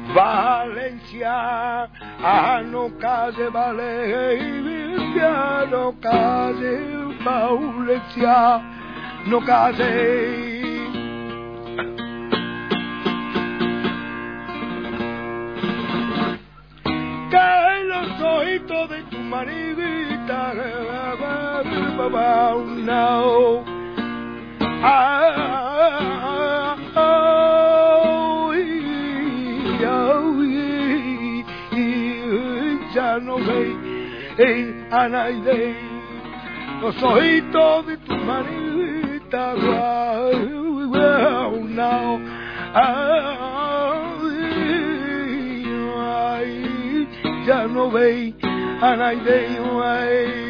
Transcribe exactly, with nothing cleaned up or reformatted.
Valencia, ah, no case Valencia, no case Valencia, no case. Que los ojitos de tu maniguita, no, ah, ya no ve a nadie los ojitos de tu manita, no, ya no ve a nadie.